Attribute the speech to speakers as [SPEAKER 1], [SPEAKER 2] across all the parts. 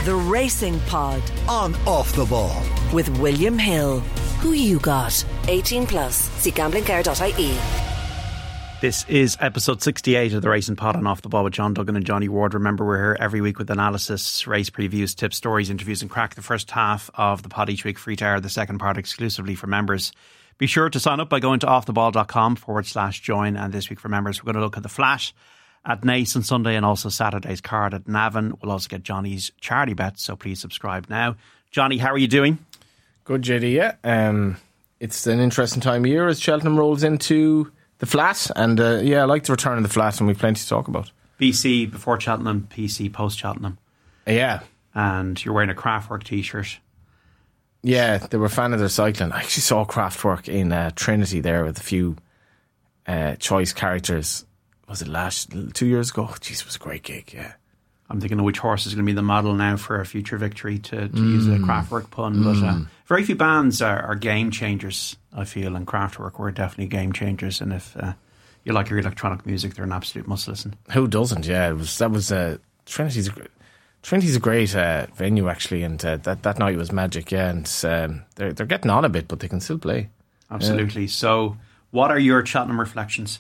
[SPEAKER 1] The Racing Pod
[SPEAKER 2] on Off the Ball
[SPEAKER 1] with William Hill. Who you got? 18 plus. See gamblingcare.ie.
[SPEAKER 3] This is episode 68 of the Racing Pod on Off the Ball with John Duggan and Johnny Ward. Remember, we're here every week with analysis, race previews, tips, stories, interviews and crack. The first half of the pod each week free to air, the second part exclusively for members. Be sure to sign up by going to offtheball.com/join. And this week for members, we're going to look at the flat at Naas on Sunday and also Saturday's card at Navan. We'll also get Johnny's charity bet, so please subscribe now. Johnny, how are you doing?
[SPEAKER 4] Good, JD, yeah. It's an interesting time of year as Cheltenham rolls into the flat, and I like the return of the flat, and we've plenty to talk about.
[SPEAKER 3] BC before Cheltenham, PC post Cheltenham.
[SPEAKER 4] Yeah.
[SPEAKER 3] And you're wearing a Kraftwerk t-shirt.
[SPEAKER 4] Yeah, they were a fan of their cycling. I actually saw Kraftwerk in Trinity there with a few choice characters. Was it 2 years ago? Jeez, it was a great gig, yeah.
[SPEAKER 3] I'm thinking of which horse is going to be the model now for a future victory, to use a Kraftwerk pun. But very few bands are game changers, I feel, and Kraftwerk were definitely game changers. And if you like your electronic music, they're an absolute must listen.
[SPEAKER 4] Who doesn't? Yeah, Trinity's a great venue actually, and that night was magic. Yeah, and they're getting on a bit, but they can still play.
[SPEAKER 3] Absolutely. So, what are your Cheltenham reflections?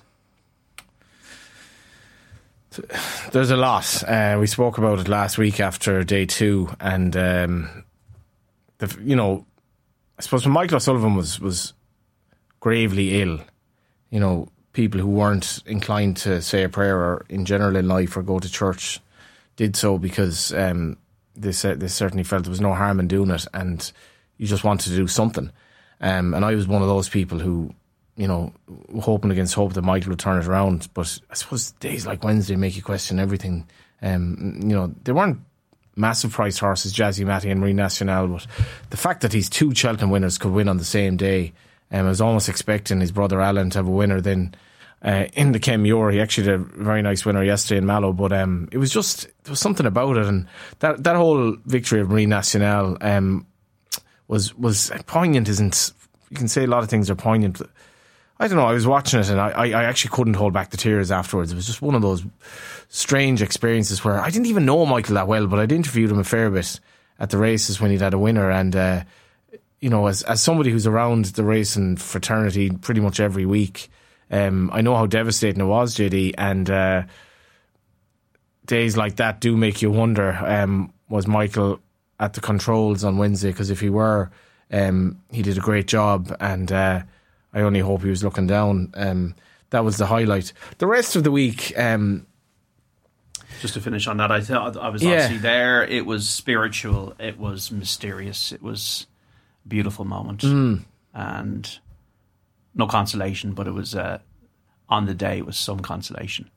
[SPEAKER 4] There's a lot. We spoke about it last week after day 2, and I suppose when Michael O'Sullivan was gravely ill, people who weren't inclined to say a prayer or in general in life or go to church did so because they certainly felt there was no harm in doing it, and you just wanted to do something. And I was one of those people who, hoping against hope that Michael would turn it around. But I suppose days like Wednesday make you question everything. They weren't massive priced horses, Jazzy Matty and Marine Nationale, but the fact that these 2 Cheltenham winners could win on the same day, I was almost expecting his brother Alan to have a winner then in the Ken Muir. He actually did a very nice winner yesterday in Mallow, but there was something about it, and that whole victory of Marine Nationale was poignant. You can say a lot of things are poignant, but I don't know, I was watching it and I actually couldn't hold back the tears afterwards. It was just one of those strange experiences where I didn't even know Michael that well, but I'd interviewed him a fair bit at the races when he'd had a winner, and as somebody who's around the racing fraternity pretty much every week, I know how devastating it was, JD, and days like that do make you wonder, was Michael at the controls on Wednesday? Because if he were, he did a great job, and I only hope he was looking down. That was the highlight. The rest of the week,
[SPEAKER 3] just to finish on that, I thought I was obviously there. It was spiritual. It was mysterious. It was a beautiful moment, and no consolation. But it was on the day. It was some consolation.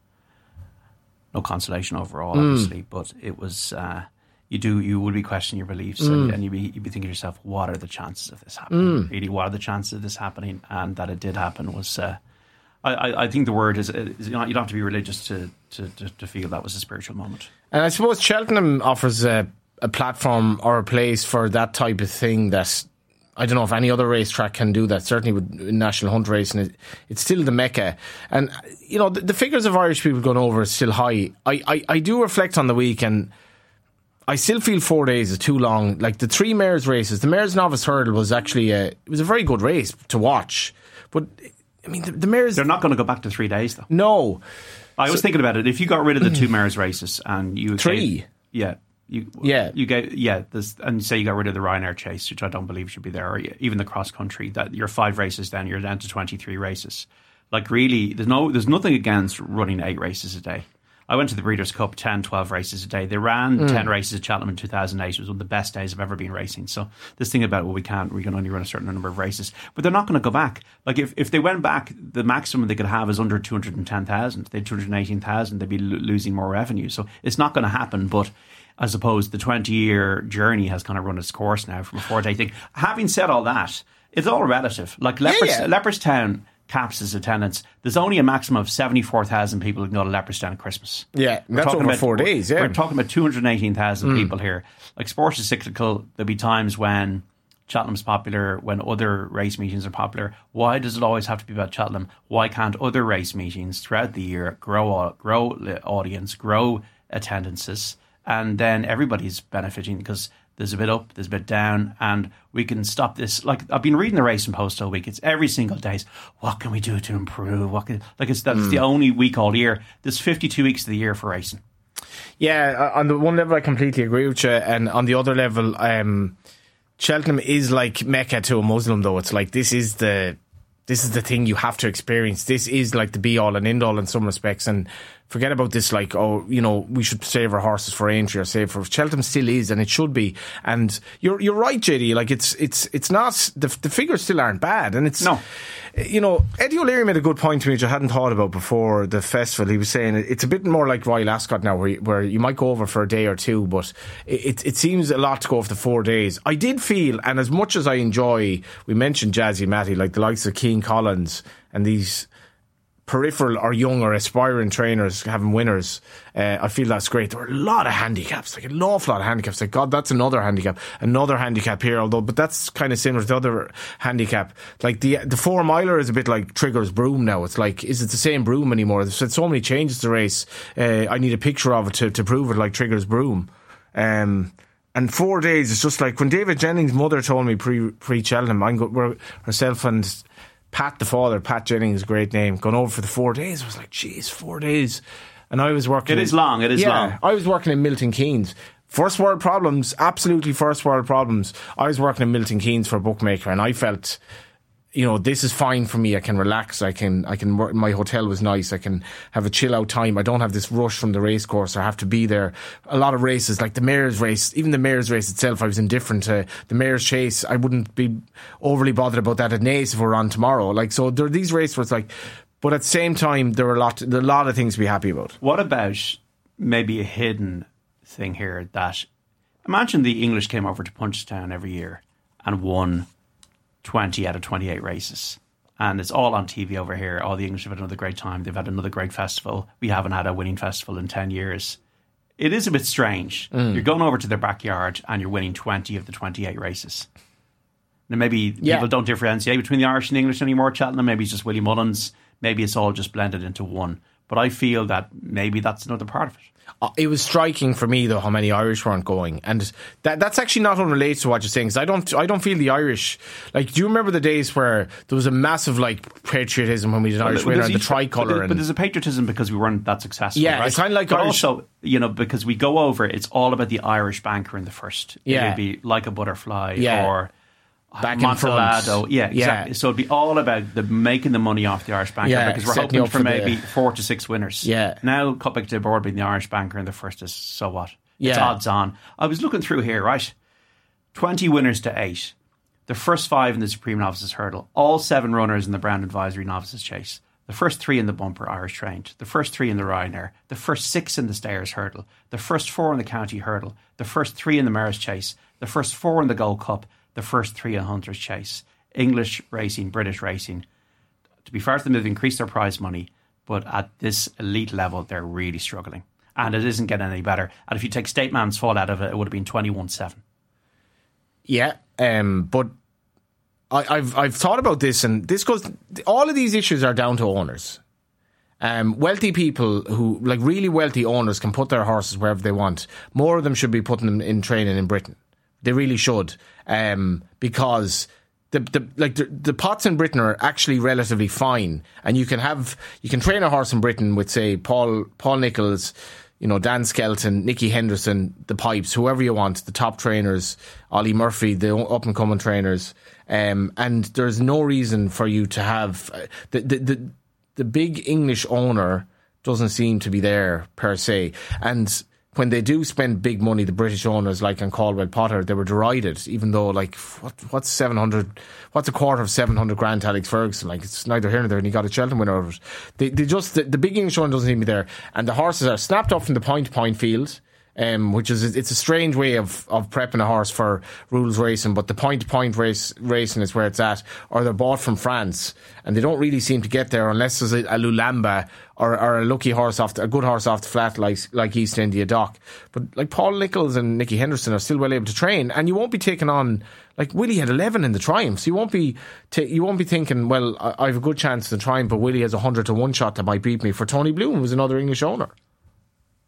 [SPEAKER 3] No consolation overall, obviously, but it was. You would be questioning your beliefs, and you'd be thinking to yourself, what are the chances of this happening? Really, what are the chances of this happening? And that it did happen was, I think the word is you don't have to be religious to feel that was a spiritual moment.
[SPEAKER 4] And I suppose Cheltenham offers a platform or a place for that type of thing that I don't know if any other racetrack can do that. Certainly with National Hunt Racing, it's still the Mecca. And, the figures of Irish people going over is still high. I do reflect on the week, and I still feel 4 days is too long. Like the 3 Mares races, the Mares Novice Hurdle was actually it was a very good race to watch. But I mean, the Mares,
[SPEAKER 3] they're not going to go back to 3 days though.
[SPEAKER 4] No,
[SPEAKER 3] I was thinking about it. If you got rid of the 2 Mares races and you
[SPEAKER 4] 3,
[SPEAKER 3] and say you got rid of the Ryanair Chase, which I don't believe should be there, or even the cross country, that you're 5 races, then you're down to 23 races. Like really, there's nothing against running 8 races a day. I went to the Breeders' Cup, 10, 12 races a day. They ran 10 races at Cheltenham in 2008. It was one of the best days I've ever been racing. So this thing about, we can only run a certain number of races. But they're not going to go back. Like if they went back, the maximum they could have is under 210,000. They had 218,000. They'd be losing more revenue. So it's not going to happen. But I suppose the 20-year journey has kind of run its course now from a 4-day thing. Having said all that, it's all relative. Like Leopardstown caps his attendance. There's only a maximum of 74,000 people who can go to Leopardstown at Christmas.
[SPEAKER 4] Yeah, that's over 4 days. Yeah,
[SPEAKER 3] we're talking about 218,000 people here. Like, sport is cyclical. There'll be times when Cheltenham's popular, when other race meetings are popular. Why does it always have to be about Cheltenham? Why can't other race meetings throughout the year grow audience, grow attendances, and then everybody's benefiting because there's a bit up, there's a bit down, and we can stop this. Like, I've been reading the Racing Post all week. It's every single day. What can we do to improve? That's the only week all year. There's 52 weeks of the year for racing.
[SPEAKER 4] Yeah, on the one level, I completely agree with you, and on the other level, Cheltenham is like Mecca to a Muslim, though. It's like this is the thing you have to experience. This is like the be all and end all in some respects, and forget about this like, oh, you know, we should save our horses for Aintree or save for Cheltenham. Still is, and it should be. And you're right, JD. Like it's not, the figures still aren't bad, and it's no. You know, Eddie O'Leary made a good point to me which I hadn't thought about before the festival. He was saying it's a bit more like Royal Ascot now, where you might go over for a day or two, but it seems a lot to go for the 4 days. I did feel, and as much as I enjoy, we mentioned Jazzy Matty, like the likes of Keane Collins and these peripheral or young or aspiring trainers having winners, I feel that's great. There are a lot of handicaps, like an awful lot of handicaps. Like, God, that's another handicap here, but that's kind of similar to the other handicap. Like the 4 miler is a bit like Trigger's Broom now. It's like, is it the same Broom anymore? There's had so many changes to the race. I need a picture of it to prove it, like Trigger's Broom. And 4 days, it's just like when David Jennings' mother told me pre-Cheltenham, herself and Pat the father, Pat Jennings, great name, gone over for the 4 days. I was like, geez, 4 days. And I was working...
[SPEAKER 3] It is long.
[SPEAKER 4] I was working in Milton Keynes. First world problems, absolutely first world problems. I was working in Milton Keynes for a bookmaker, and I felt, you know, this is fine for me. I can relax. I can work. My hotel was nice. I can have a chill out time. I don't have this rush from the race course. I have to be there. A lot of races, like the Mayor's race, even the Mayor's race itself, I was indifferent to. The Mayor's Chase, I wouldn't be overly bothered about that at Naas if we're on tomorrow. Like, so there are these races where it's like, but at the same time, there are a lot of things to be happy about.
[SPEAKER 3] What about maybe a hidden thing here that, imagine the English came over to Punchestown every year and won 20 out of 28 races, and it's all on TV over here. All the English have had another great time. They've had another great festival. We haven't had a winning festival in 10 years. It is a bit strange. You're going over to their backyard and you're winning 20 of the 28 races. Now, maybe people don't differentiate between the Irish and the English anymore. Cheltenham, maybe it's just Willie Mullins. Maybe it's all just blended into one. But I feel that maybe that's another part of it.
[SPEAKER 4] It was striking for me, though, how many Irish weren't going, and that's actually not unrelated to what you're saying. Because I don't feel the Irish. Like, do you remember the days where there was a massive like patriotism when we did Irish winner and the tricolour?
[SPEAKER 3] But there's a patriotism because we weren't that successful.
[SPEAKER 4] Yeah,
[SPEAKER 3] right?
[SPEAKER 4] it's kind of like
[SPEAKER 3] but
[SPEAKER 4] Irish.
[SPEAKER 3] Also, you know, because we go over, it's all about the Irish banker in the first.
[SPEAKER 4] Yeah,
[SPEAKER 3] it'd be Like a Butterfly or
[SPEAKER 4] back in front.
[SPEAKER 3] Yeah, exactly. So it'd be all about making the money off the Irish banker because we're hoping for maybe 4 to 6 winners.
[SPEAKER 4] Yeah.
[SPEAKER 3] Now, Cupbeck de Boer being the Irish banker in the first is so what? It's odds on. I was looking through here, right? 20 winners to 8. The first 5 in the Supreme Novices Hurdle. All 7 runners in the Brown Advisory Novices Chase. The first 3 in the Bumper Irish Trained. The first 3 in the Ryanair. The first 6 in the Stayers Hurdle. The first 4 in the County Hurdle. The first 3 in the Mayor's Chase. The first 4 in the Gold Cup. The first 3 in Hunter's Chase. English racing, British racing. To be fair to them, they've increased their prize money, but at this elite level, they're really struggling. And it isn't getting any better. And if you take State Man's fall out of it, it would have been 21-7.
[SPEAKER 4] Yeah, but I've thought about this, and this goes. All of these issues are down to owners. Wealthy people who, like really wealthy owners, can put their horses wherever they want. More of them should be putting them in training in Britain. They really should, because the pots in Britain are actually relatively fine, and you can train a horse in Britain with, say, Paul Nichols, you know, Dan Skelton, Nicky Henderson, the Pipes, whoever you want, the top trainers, Ollie Murphy, the up and coming trainers, and there's no reason for you to have the big English owner doesn't seem to be there per se, and when they do spend big money, the British owners, like on Caldwell Potter, they were derided, even though, like, what's 700? What's a quarter of 700 grand to Alex Ferguson? Like, it's neither here nor there, and he got a Cheltenham winner out of it. The big English owner doesn't seem to be there, and the horses are snapped up from the point-to-point field, which is, it's a strange way of prepping a horse for rules racing, but the point-to-point racing is where it's at, or they're bought from France, and they don't really seem to get there unless there's a Lulamba or a lucky horse a good horse off the flat like East India Dock. But like Paul Nichols and Nicky Henderson are still well able to train, and you won't be taking on, like Willie had 11 in the Triumph, so you won't be thinking, well, I have a good chance in the Triumph, but Willie has 100 to 1 shot that might beat me. For Tony Bloom, who's another English owner.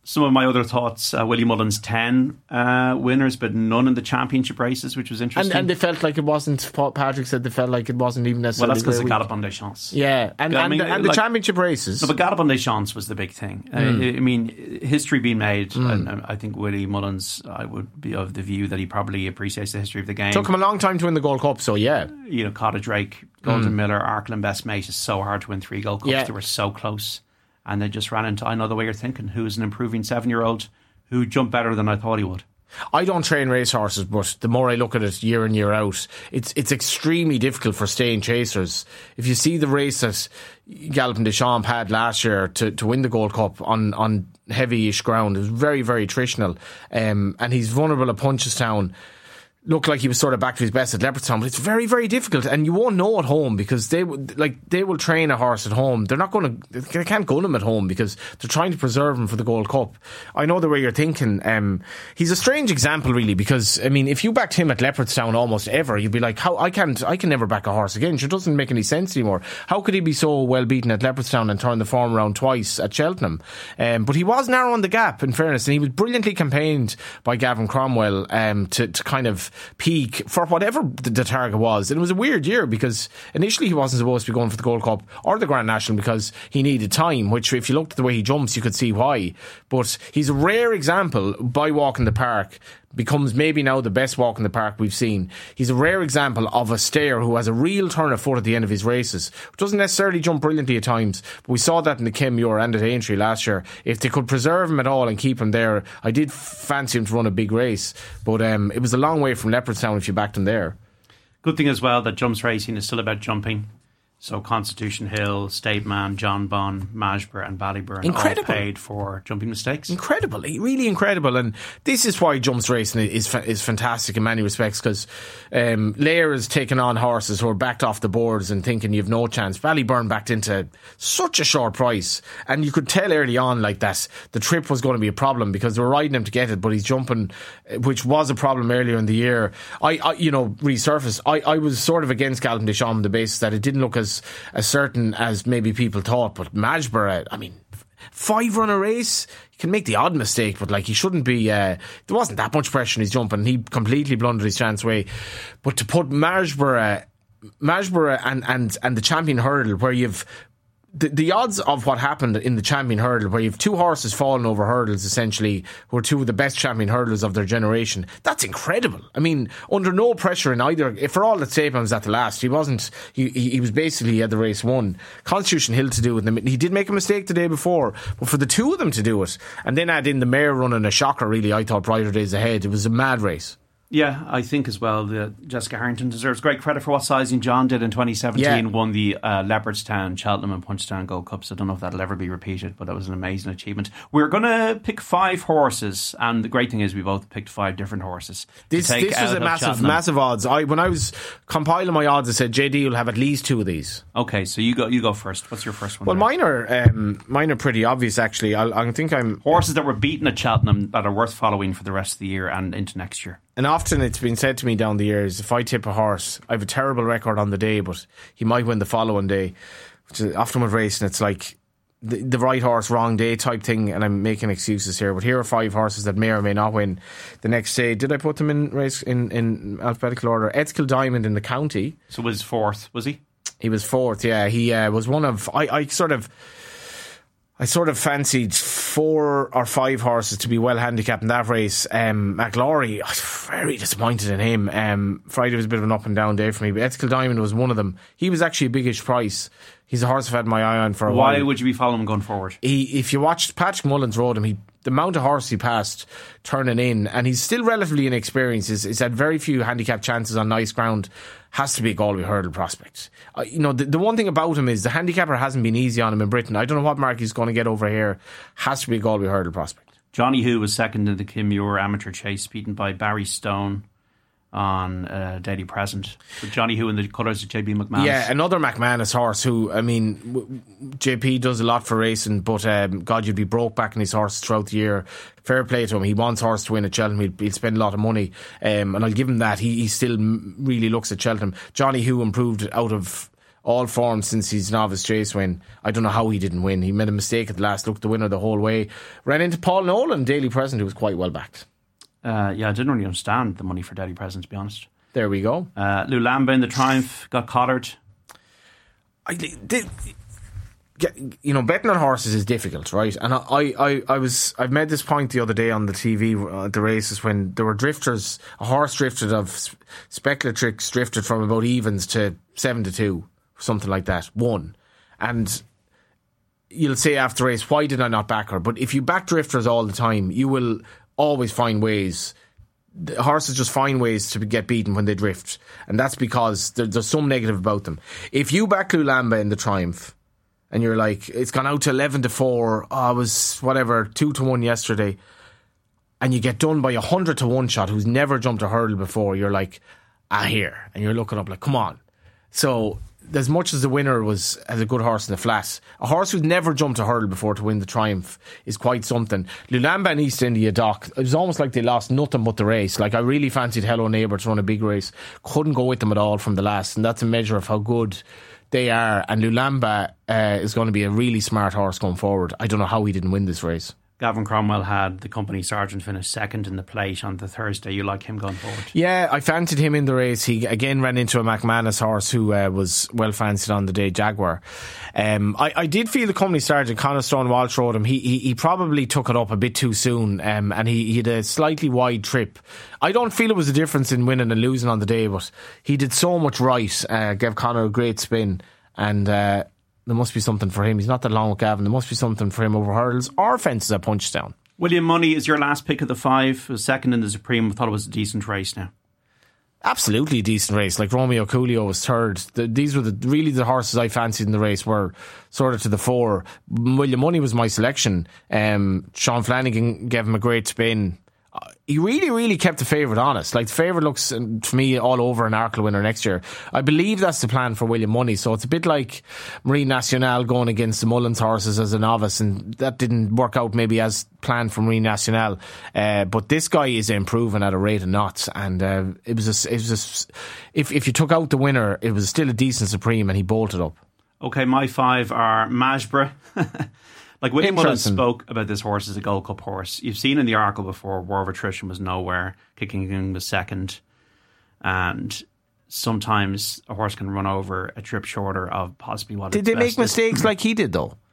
[SPEAKER 3] Some of my other thoughts, Willie Mullins 10 winners, but none in the championship races, which was interesting.
[SPEAKER 4] And they felt like it wasn't, Patrick said they felt like it wasn't even necessarily.
[SPEAKER 3] Well, that's because of Galopin Des Champs.
[SPEAKER 4] Yeah, and the championship races.
[SPEAKER 3] No, but Galopin Des Champs was the big thing. I mean, history being made, and I think Willie Mullins, I would be of the view that he probably appreciates the history of the game.
[SPEAKER 4] Took him a long time to win the Gold Cup, so yeah.
[SPEAKER 3] You know, Cottage Drake, Golden Miller, Arkland Best Mate, is so hard to win 3 Gold Cups.
[SPEAKER 4] Yeah.
[SPEAKER 3] They were so close. And they just ran into, I know the way you're thinking, who's an improving 7-year-old who jumped better than I thought he would.
[SPEAKER 4] I don't train racehorses, but the more I look at it year in, year out, it's extremely difficult for staying chasers. If you see the race that Galopin Des Champs had last year to win the Gold Cup on heavy-ish ground, it was very, very attritional. And he's vulnerable at Punchestown. Looked like he was sort of back to his best at Leopardstown, but it's very, very difficult, and you won't know at home because they will train a horse at home. They can't gun him at home because they're trying to preserve him for the Gold Cup. I know the way you're thinking. He's a strange example, really, because I mean, if you backed him at Leopardstown almost ever, you'd be like, "How I can never back a horse again." It doesn't make any sense anymore. How could he be so well beaten at Leopardstown and turn the form around twice at Cheltenham? But he was narrowing the gap, in fairness, and he was brilliantly campaigned by Gavin Cromwell to kind of peak for whatever the target was. And it was a weird year because initially he wasn't supposed to be going for the Gold Cup or the Grand National because he needed time, which if you looked at the way he jumps you could see why. But he's a rare example. By Walk in the Park becomes maybe now the best walk in the park we've seen. He's a rare example of a stayer who has a real turn of foot at the end of his races. Doesn't necessarily jump brilliantly at times, but we saw that in the Kim Muir and at Aintree last year. If they could preserve him at all and keep him there, I did fancy him to run a big race, but it was a long way from Leopardstown if you backed him there.
[SPEAKER 3] Good thing as well that jumps racing is still about jumping. So Constitution Hill, Stateman, John Bon, Majborough and Ballyburn all paid for jumping mistakes.
[SPEAKER 4] Incredible, really incredible. And this is why jumps racing is fantastic in many respects, because Lair has taken on horses who are backed off the boards and thinking you've no chance. Ballyburn backed into such a short price, and you could tell early on like that the trip was going to be a problem because they were riding him to get it, but he's jumping, which was a problem earlier in the year. I resurfaced. I was sort of against Galopin Des Champs on the basis that it didn't look as certain as maybe people thought, but Majborough, I mean, 5-runner race, you can make the odd mistake, but like he shouldn't be. There wasn't that much pressure in his jumping. He completely blundered his chance away. But to put Majborough and the Champion Hurdle, where you've the odds of what happened in the Champion Hurdle, where you have 2 horses falling over hurdles, essentially, who are 2 of the best champion hurdlers of their generation, that's incredible. I mean, under no pressure in either. For all that Stapeman was at the last, he wasn't. He was basically, he had the race won. Constitution Hill to do with them. He did make a mistake the day before, but for the 2 of them to do it, and then add in the mare running a shocker, really, I thought brighter days ahead. It was a mad race.
[SPEAKER 3] Yeah, I think as well that Jessica Harrington deserves great credit for what Sizing John did in 2017. Won the Leopardstown, Cheltenham and Punchestown Gold Cups. I don't know if that'll ever be repeated, but that was an amazing achievement. We're going to pick 5 horses, and the great thing is we both picked 5 different horses.
[SPEAKER 4] This was a massive odds. When I was compiling my odds, I said JD will have at least 2 of these.
[SPEAKER 3] Okay, so you go first. What's your first one?
[SPEAKER 4] Well, mine are pretty obvious actually. I think I'm
[SPEAKER 3] horses that were beaten at Cheltenham that are worth following for the rest of the year and into next year.
[SPEAKER 4] And often it's been said to me down the years, if I tip a horse, I have a terrible record on the day, but he might win the following day. Which is often with racing, it's like the right horse, wrong day type thing, and I'm making excuses here. But here are 5 horses that may or may not win the next day. Did I put them in race in alphabetical order? Edskill Diamond in the county.
[SPEAKER 3] So was 4th, was he? He
[SPEAKER 4] was 4th, yeah. He was one of... I sort of fancied 4 or 5 horses to be well handicapped in that race. McLaurie, I was very disappointed in him. Friday was a bit of an up and down day for me, but Edskill Diamond was one of them. He was actually a biggish price. He's a horse I've had my eye on for a while.
[SPEAKER 3] Why would you be following him going forward?
[SPEAKER 4] If you watched Patrick Mullins rode him, the amount of horse he passed turning in, and he's still relatively inexperienced. He's had very few handicap chances on nice ground. Has to be a Galway hurdle prospect. The one thing about him is the handicapper hasn't been easy on him in Britain. I don't know what mark he's going to get over here. Has to be a Galway hurdle prospect.
[SPEAKER 3] Johnny Hu was second in the Kim Muir amateur chase, beaten by Barry Stone on Daily Present. With Johnny Hu in the colours of JP McManus.
[SPEAKER 4] Yeah, another McManus horse who, I mean, JP does a lot for racing, but God, you'd be broke backing his horse throughout the year. Fair play to him. He wants horse to win at Cheltenham. He'll spend a lot of money, and I'll give him that. He still really looks at Cheltenham. Johnny Hu improved out of all form since his novice chase win. I don't know how he didn't win. He made a mistake at the last, looked the winner the whole way. Ran into Paul Nolan, Daily Present, who was quite well backed.
[SPEAKER 3] I didn't really understand the money for Daily Present, to be honest.
[SPEAKER 4] There we go.
[SPEAKER 3] Lulamba in the Triumph got collared.
[SPEAKER 4] Betting on horses is difficult, right? And I've made this point the other day on the TV at the races when there were drifters. A horse drifted of Speculatrix drifted from about evens to 7-2, something like that. Won, and you'll say after the race, why did I not back her? But if you back drifters all the time, you will always find ways. The horses just find ways to get beaten when they drift, and that's because there's some negative about them. If you back Lulamba in the Triumph, and you're like, it's gone out to 11-4. I was 2-1 yesterday, and you get done by 100-1 shot who's never jumped a hurdle before. You're like, here, and you're looking up like, come on. So as much as the winner has a good horse in the flat, a horse who's never jumped a hurdle before to win the Triumph is quite something. Lulamba and East India Dock, it was almost like they lost nothing but the race. Like, I really fancied Hello Neighbour to run a big race, couldn't go with them at all from the last, and that's a measure of how good they are. And Lulamba is going to be a really smart horse going forward. I don't know how he didn't win this race.
[SPEAKER 3] Gavin Cromwell had the company sergeant finish second in the plate on the Thursday. You like him going forward? Yeah,
[SPEAKER 4] I fancied him in the race. He again ran into a McManus horse who was well fancied on the day, Jaguar. I did feel the company sergeant, Conor Stone Walsh, rode him. He probably took it up a bit too soon, and he had a slightly wide trip. I don't feel it was a difference in winning and losing on the day, but he did so much right. Gave Conor a great spin, and there must be something for him. He's not that long with Gavin. There must be something for him over hurdles or fences at Punchestown.
[SPEAKER 3] William Money is your last pick of the 5. Was second in the Supreme. I thought it was a decent race now.
[SPEAKER 4] Absolutely a decent race. Like Romeo Coolio was third. These were really the horses I fancied in the race were sort of to the fore. William Money was my selection. Sean Flanagan gave him a great spin. He really, really kept the favourite honest. Like, the favourite looks, to me, all over an Arkle winner next year. I believe that's the plan for William Money. So it's a bit like Marine Nationale going against the Mullins horses as a novice, and that didn't work out maybe as planned for Marine Nationale. But this guy is improving at a rate of knots, and if you took out the winner, it was still a decent Supreme, and he bolted up.
[SPEAKER 3] Okay, my 5 are Majbra. Like, William Mullins spoke about this horse as a Gold Cup horse. You've seen in the Arkle before, War of Attrition was nowhere, Kicking King was second, and sometimes a horse can run over a trip shorter of possibly what.
[SPEAKER 4] Did they make mistakes like he did though?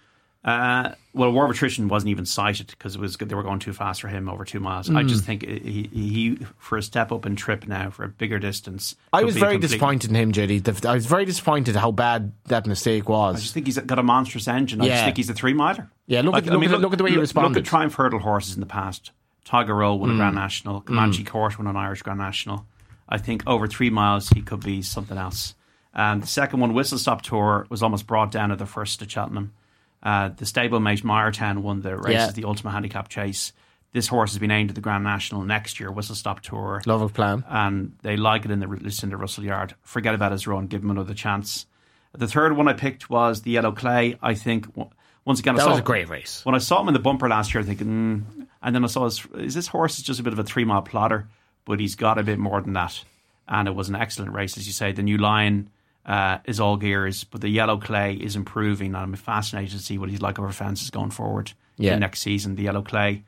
[SPEAKER 3] Well, War of Attrition wasn't even cited because they were going too fast for him over 2 miles. I just think he for a step up in trip now for a bigger distance.
[SPEAKER 4] I was very disappointed in him, JD. I was very disappointed how bad that mistake was.
[SPEAKER 3] I just think he's got a monstrous engine. I just think he's a 3-miler.
[SPEAKER 4] Yeah, look at the way he responded.
[SPEAKER 3] Look at Triumph Hurdle horses in the past. Tiger Roll won a Grand National. Comanche Court won an Irish Grand National. I think over 3 miles he could be something else. The second one, Whistle Stop Tour, was almost brought down at the first at Cheltenham. The stablemate Meyertown won the race, the Ultimate Handicap Chase. This horse has been aimed at the Grand National next year, Whistle Stop Tour.
[SPEAKER 4] Love of Plan.
[SPEAKER 3] And they like it in the Lucinda Russell Yard. Forget about his run, give him another chance. The third one I picked was the Yellow Clay. I think, once again,
[SPEAKER 4] that was a great race.
[SPEAKER 3] When I saw him in the bumper last year, thinking, and then I saw this horse is just a bit of a 3-mile plotter, but he's got a bit more than that. And it was an excellent race, as you say. The New Lion is all gears, but the Yellow Clay is improving, and I'm fascinated to see what he's like over fences going forward next season. The Yellow Clay,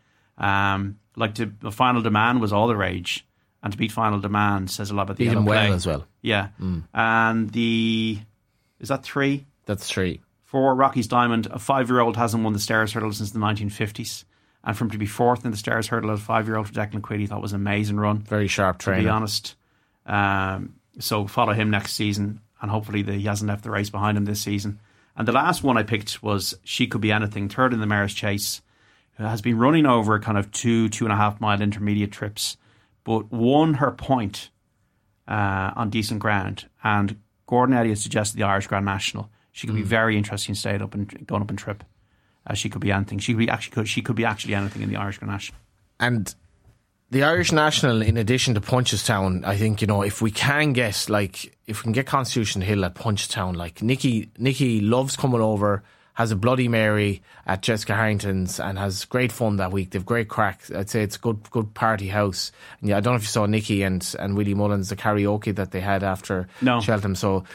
[SPEAKER 3] the Final Demand was all the rage, and to beat Final Demand says a lot about the Yellow Clay
[SPEAKER 4] well as well.
[SPEAKER 3] Yeah, and is that 3?
[SPEAKER 4] That's 3.
[SPEAKER 3] 4, Rocky's Diamond. A 5-year-old hasn't won the Stairs Hurdle since the 1950s, and for him to be 4th in the Stairs Hurdle as a 5-year-old for Declan Quiddy, thought was an amazing run.
[SPEAKER 4] Very sharp trainer,
[SPEAKER 3] to be honest. So follow him next season. And hopefully he hasn't left the race behind him this season. And the last one I picked was She Could Be Anything, third in the Mare's Chase. Has been running over kind of 2.5 mile intermediate trips, but won her point on decent ground. And Gordon Elliott suggested the Irish Grand National. She could be very interesting, stayed up and going up in trip. She could be anything. She could be actually anything in the Irish Grand National.
[SPEAKER 4] And the Irish National, in addition to Punchestown, I think, if we can get Constitution Hill at Punchestown, like Nicky loves coming over, has a Bloody Mary at Jessica Harrington's and has great fun that week. They've great crack. I'd say it's a good party house. And yeah, I don't know if you saw Nicky and Willie Mullins, the karaoke that they had after Cheltenham. So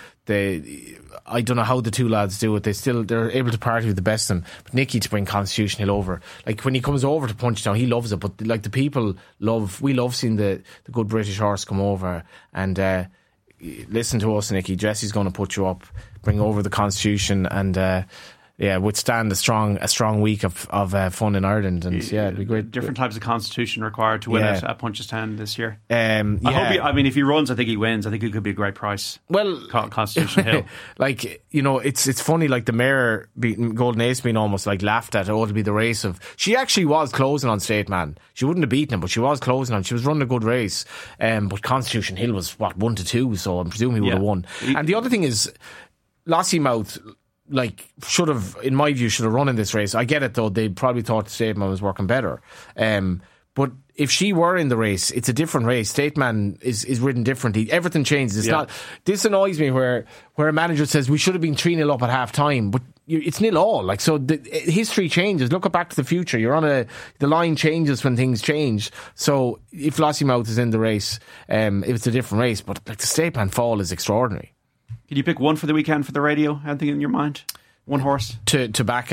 [SPEAKER 4] I don't know how the two lads do it. They're able to party with the best of them. But Nicky to bring Constitution Hill over, like when he comes over to Punchestown, he loves it. But like the people we love seeing the good British horse come over and listen to us, Nicky. Jesse's going to put you up, bring over the Constitution, and withstand a strong week of fun in Ireland. And it'd be great.
[SPEAKER 3] Different types of Constitution required to win it at Punchestown this year.
[SPEAKER 4] I
[SPEAKER 3] hope if he runs, I think he wins. I think it could be a great price.
[SPEAKER 4] Well,
[SPEAKER 3] Constitution Hill.
[SPEAKER 4] It's funny. Like the mare beating Golden Ace being almost like laughed at. To be the race of. She actually was closing on State Man. She wouldn't have beaten him, but she was closing on. She was running a good race. But Constitution Hill was 1-2, so I'm presuming he would have won. And the other thing is, Lossiemouth, should have, in my view, run in this race. I get it though, they probably thought the State Man was working better. But if she were in the race, it's a different race. State Man is ridden differently. Everything changes. It's not. This annoys me where a manager says we should have been 3-0 up at half time, but it's 0-all. So the history changes. Look at Back to the Future. You're on the line changes when things change. So if Lossiemouth is in the race, it's a different race. But the State Man fall is extraordinary.
[SPEAKER 3] Can you pick one for the weekend for the radio? Anything in your mind? One horse?
[SPEAKER 4] To back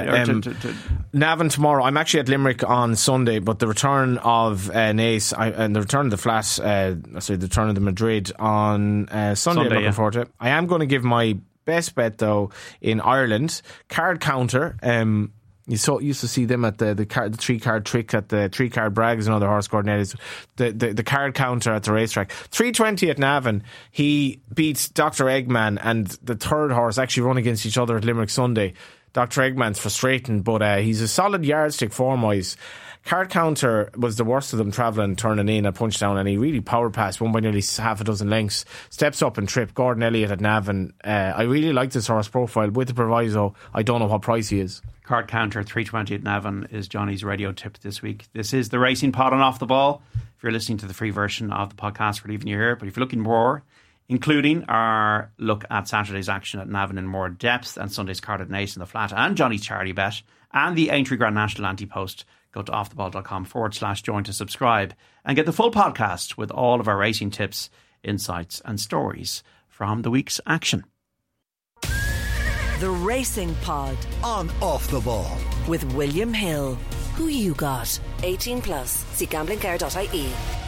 [SPEAKER 4] Navan tomorrow. I'm actually at Limerick on Sunday, but the return of Naas and the return of the Flat, the return of the Madrid on Sunday I'm looking forward to. I am going to give my best bet, though, in Ireland. Card Counter. You used to see them at the 3-card trick at the 3-card Bragg is another horse coordinators. The Card Counter at the racetrack. 3:20 at Navan. He beats Dr. Eggman and the third horse actually run against each other at Limerick Sunday. Dr. Eggman's frustrating, but he's a solid yardstick form-wise. Card Counter was the worst of them travelling, turning in at Punchestown, and he really power passed, won by nearly half a dozen lengths. Steps up and trip. Gordon Elliott at Navan. I really like this horse profile with the proviso. I don't know what price he is.
[SPEAKER 3] Card Counter 3:20 at Navan is Johnny's radio tip this week. This is the Racing Pod on Off the Ball. If you're listening to the free version of the podcast, we're leaving you here. But if you're looking more, including our look at Saturday's action at Navan in more depth and Sunday's card at Naas in the Flat and Johnny's charity bet and the Aintree Grand National Anti-Post, go to offtheball.com/join to subscribe and get the full podcast with all of our racing tips, insights and stories from the week's action.
[SPEAKER 1] The Racing Pod
[SPEAKER 2] on Off the Ball
[SPEAKER 1] with William Hill. Who you got? 18 plus. See gamblingcare.ie.